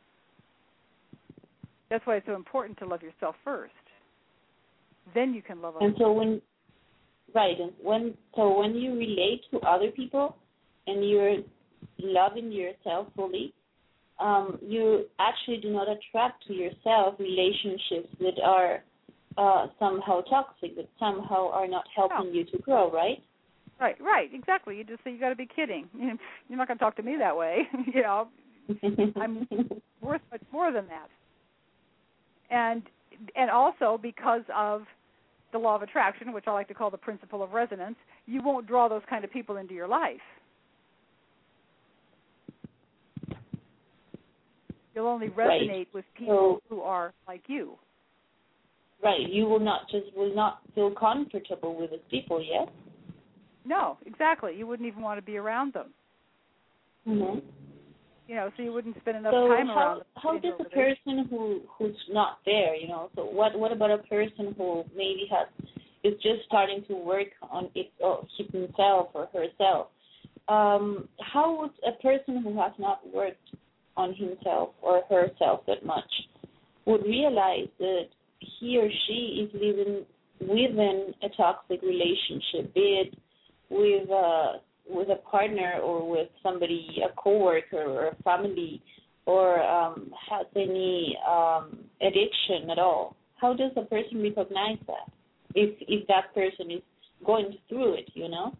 That's why it's so important to love yourself first. Then you can love others. And so when, right, and when so when you relate to other people and you're loving yourself fully, um, you actually do not attract to yourself relationships that are uh, somehow toxic, that somehow are not helping no. you to grow, right? Right, right, exactly. You just say, you got to be kidding. You're not going to talk to me that way. you know, I'm worth much more than that. And and also because of the law of attraction, which I like to call the principle of resonance, you won't draw those kind of people into your life. You'll only resonate right. with people so, who are like you. Right. You will not just will not feel comfortable with these people, yes? No, exactly. You wouldn't even want to be around them. Mm-hmm. You know, so you wouldn't spend enough so time how, around them. how does a person who who's not there, you know, so what what about a person who maybe has is just starting to work on it or himself or herself? Um, how would a person who has not worked on himself or herself that much would realize that he or she is living within a toxic relationship, be it with a with a partner or with somebody, a coworker or a family, or um, has any um, addiction at all? How does a person recognize that if if that person is going through it, you know?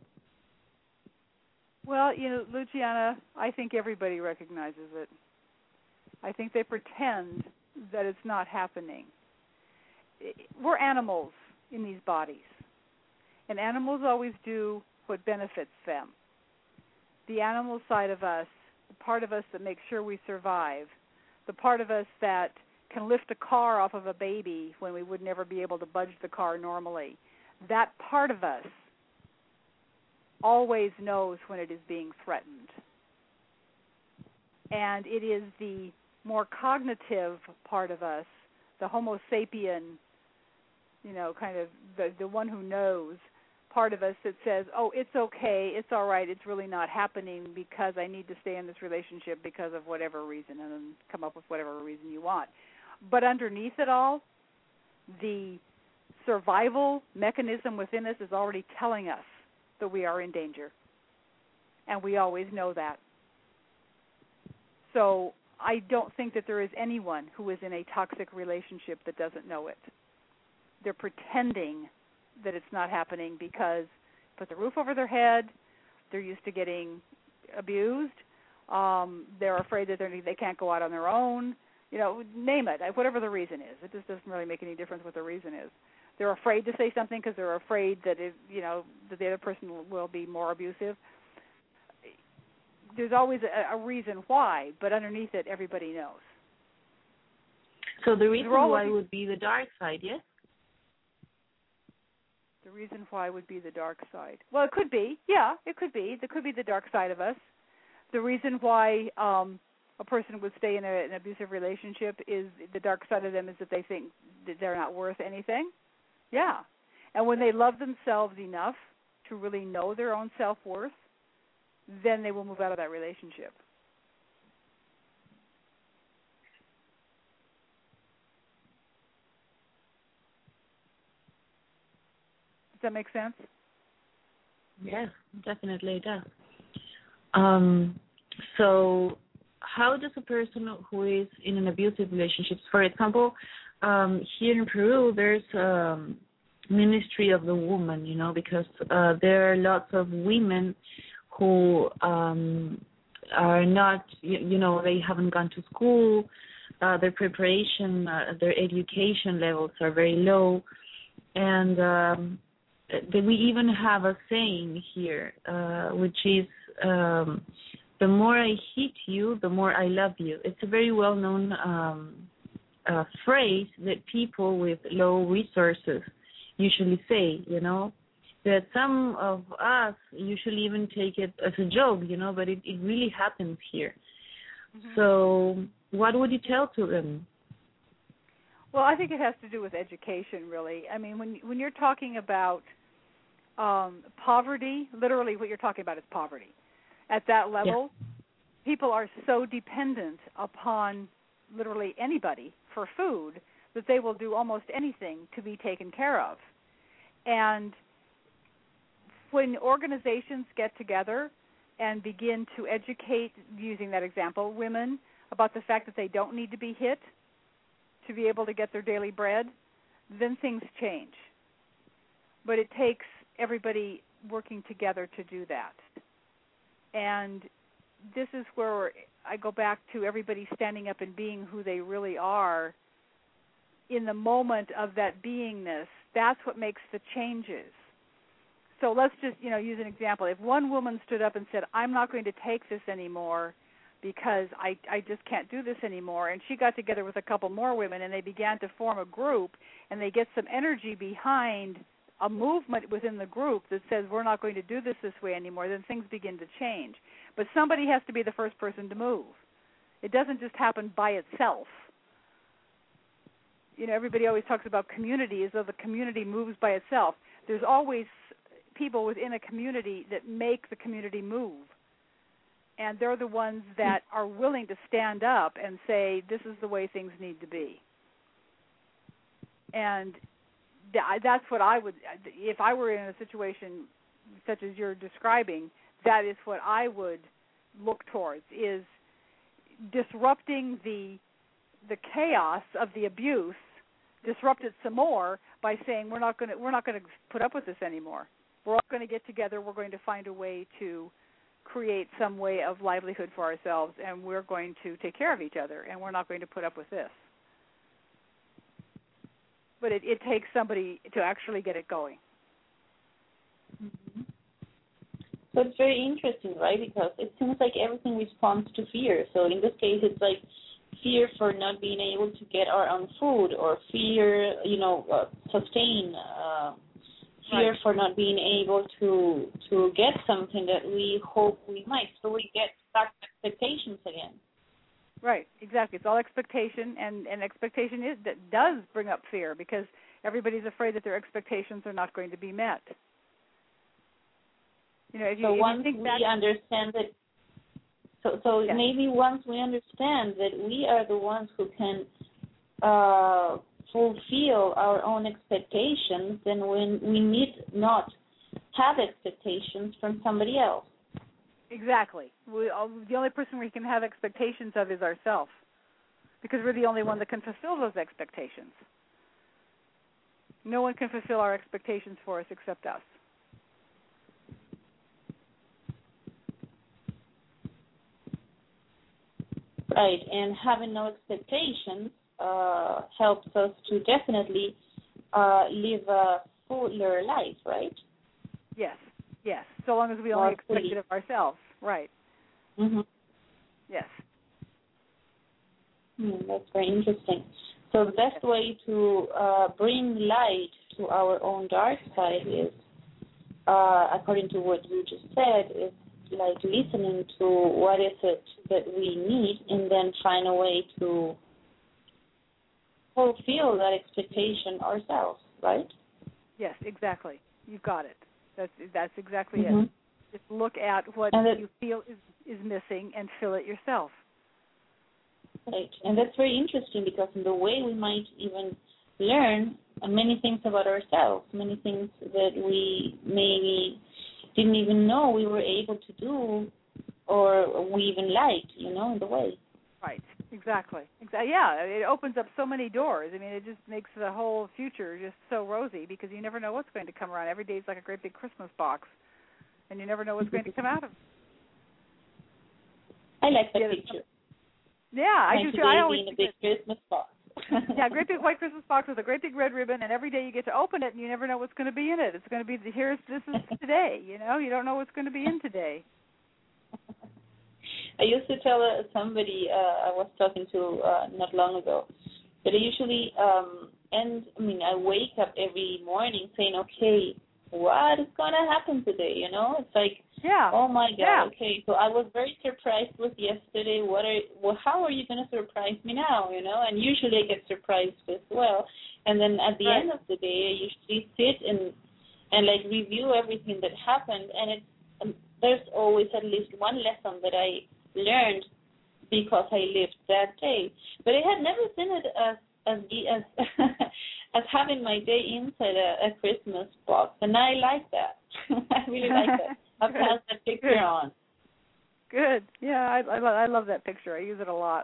Well, you know, Luciana, I think everybody recognizes it. I think they pretend that it's not happening. We're animals in these bodies, and animals always do what benefits them. The animal side of us, the part of us that makes sure we survive, the part of us that can lift a car off of a baby when we would never be able to budge the car normally, that part of us always knows when it is being threatened. And it is the more cognitive part of us, the Homo sapien, you know, kind of the, the one who knows part of us that says, oh, it's okay, it's all right, it's really not happening because I need to stay in this relationship because of whatever reason, and then come up with whatever reason you want. But underneath it all, the survival mechanism within us is already telling us that we are in danger. And we always know that. So I don't think that there is anyone who is in a toxic relationship that doesn't know it. They're pretending that it's not happening because put the roof over their head, they're used to getting abused, um, they're afraid that they're, they can't go out on their own, you know, name it, whatever the reason is. It just doesn't really make any difference what the reason is. They're afraid to say something because they're afraid that, it, you know, that the other person will be more abusive. There's always a, a reason why, but underneath it, everybody knows. So the reason why would be the dark side, yes? The reason why would be the dark side. Well, it could be. Yeah, it could be. There could be the dark side of us. The reason why um, a person would stay in a, an abusive relationship is the dark side of them is that they think that they're not worth anything. Yeah. And when they love themselves enough to really know their own self-worth, then they will move out of that relationship. Does that make sense? Yes, definitely it does. Um, so how does a person who is in an abusive relationship, for example, um, here in Peru, there's um, Ministry of the Woman, you know, because uh, there are lots of women who um, are not, you, you know, they haven't gone to school, uh, their preparation, uh, their education levels are very low, and um, we even have a saying here, uh, which is, um, the more I hate you, the more I love you. It's a very well-known um, uh, phrase that people with low resources usually say, you know, that some of us usually even take it as a joke, you know, but it, it really happens here. Mm-hmm. So what would you tell to them? Well, I think it has to do with education, really. I mean, when when you're talking about um, poverty, literally what you're talking about is poverty. At that level, yeah. people are so dependent upon literally anybody for food that they will do almost anything to be taken care of. And when organizations get together and begin to educate, using that example, women about the fact that they don't need to be hit to be able to get their daily bread, then things change. But it takes everybody working together to do that. And this is where I go back to everybody standing up and being who they really are in the moment of that beingness. That's what makes the changes. So let's just, you know, use an example. If one woman stood up and said, I'm not going to take this anymore because I, I just can't do this anymore, and she got together with a couple more women and they began to form a group and they get some energy behind a movement within the group that says we're not going to do this this way anymore, then things begin to change. But somebody has to be the first person to move. It doesn't just happen by itself. You know, everybody always talks about community as though the community moves by itself. There's always people within a community that make the community move. And they're the ones that are willing to stand up and say, this is the way things need to be. And that's what I would, if I were in a situation such as you're describing, that is what I would look towards, is disrupting the the chaos of the abuse, disrupt it some more by saying we're not going to we're not going to put up with this anymore. We're all going to get together. We're going to find a way to create some way of livelihood for ourselves, and we're going to take care of each other, and we're not going to put up with this. But it, it takes somebody to actually get it going. Mm-hmm. So it's very interesting, right? Because it seems like everything responds to fear. So in this case, it's like fear for not being able to get our own food, or fear, you know, uh, sustain, uh, fear right. for not being able to to get something that we hope we might. So we get back to expectations again. Right, exactly. It's all expectation, and, and expectation is that does bring up fear because everybody's afraid that their expectations are not going to be met. You know, if you, so if once you think we back, understand that, so so yeah. maybe once we understand that we are the ones who can uh, fulfill our own expectations, then when we need not have expectations from somebody else. Exactly. We, the only person we can have expectations of is ourselves, because we're the only one that can fulfill those expectations. No one can fulfill our expectations for us except us. Right, and having no expectations uh, helps us to definitely uh, live a fuller life, right? Yes. Yes, so long as we only expect it of ourselves, right? Mm-hmm. Yes. Mm, that's very interesting. So the best way to uh, bring light to our own dark side is, uh, according to what you just said, is like listening to what is it that we need, and then find a way to fulfill that expectation ourselves, right? Yes, exactly. You've got it. That's that's exactly mm-hmm. it. Just look at what it, you feel is, is missing and fill it yourself. Right, and that's very interesting because in the way we might even learn many things about ourselves, many things that we maybe didn't even know we were able to do or we even liked, you know, in the way. Right, exactly. Exa- yeah, it opens up so many doors. I mean, it just makes the whole future just so rosy because you never know what's going to come around. Every day is like a great big Christmas box, and you never know what's going to come out of it. I like that yeah, picture. Yeah, I My do too. I always in a big Christmas box. yeah, great big white Christmas box with a great big red ribbon, and every day you get to open it, and you never know what's going to be in it. It's going to be the, here's this is today. You know, you don't know what's going to be in today. I used to tell uh, somebody uh, I was talking to uh, not long ago that I usually um, end. I mean, I wake up every morning saying, "Okay, what is going to happen today? You know, it's like, yeah, oh my God, yeah. okay. So I was very surprised with yesterday. What are, well, how are you going to surprise me now? You know, and usually I get surprised as well. And then at the right. end of the day, I usually sit and and like review everything that happened, and it's um, there's always at least one lesson that I learned because I lived that day. But I had never seen it as as as as having my day inside a, a Christmas box, and I like that. I really like that. I've passed that picture Good. on. Good. Yeah, I, I, lo- I love that picture. I use it a lot.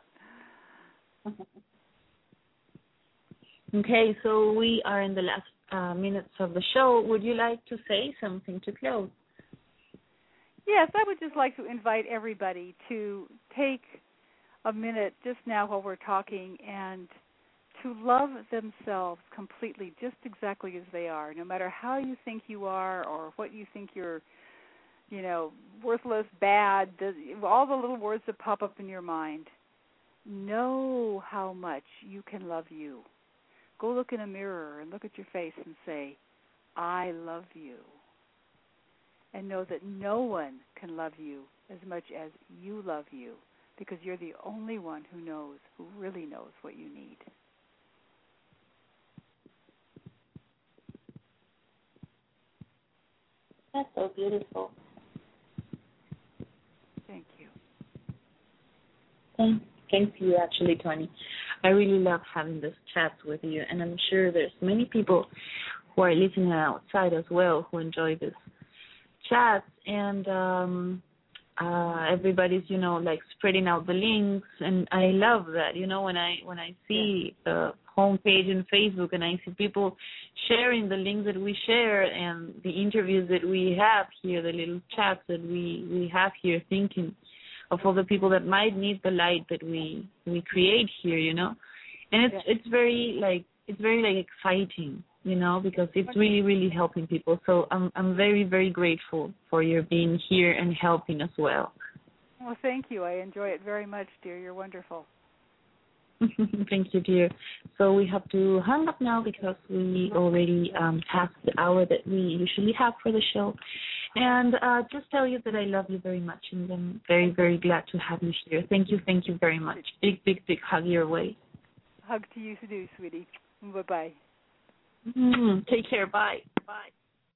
Okay, so we are in the last uh, minutes of the show. Would you like to say something to close? Yes, I would just like to invite everybody to take a minute just now while we're talking and to love themselves completely, just exactly as they are, no matter how you think you are or what you think you're, you know, worthless, bad, all the little words that pop up in your mind. Know how much you can love you. Go look in a mirror and look at your face and say, I love you. And know that no one can love you as much as you love you, because you're the only one who knows, who really knows what you need. That's so beautiful. Thank you. Thank, thank you, actually, Tony. I really love having this chat with you, and I'm sure there's many people who are listening outside as well who enjoy this chat, and um, uh, everybody's, you know, like spreading out the links, and I love that, you know, when I when I see the homepage in Facebook and I see people sharing the links that we share and the interviews that we have here, the little chats that we, we have here, thinking of all the people that might need the light that we we create here, you know, and it's yeah. it's very like it's very like exciting, you know, because it's really really helping people. So I'm I'm very very grateful for your being here and helping as well. Well, thank you. I enjoy it very much, dear. You're wonderful. Thank you, dear. So we have to hang up now because we already um, passed the hour that we usually have for the show. And uh, just tell you that I love you very much, and I'm very, very glad to have you here. Thank you, thank you very much. Big, big, big hug your way. Hug to you too, sweetie. Bye-bye. Mm-hmm. Take care. Bye. Bye.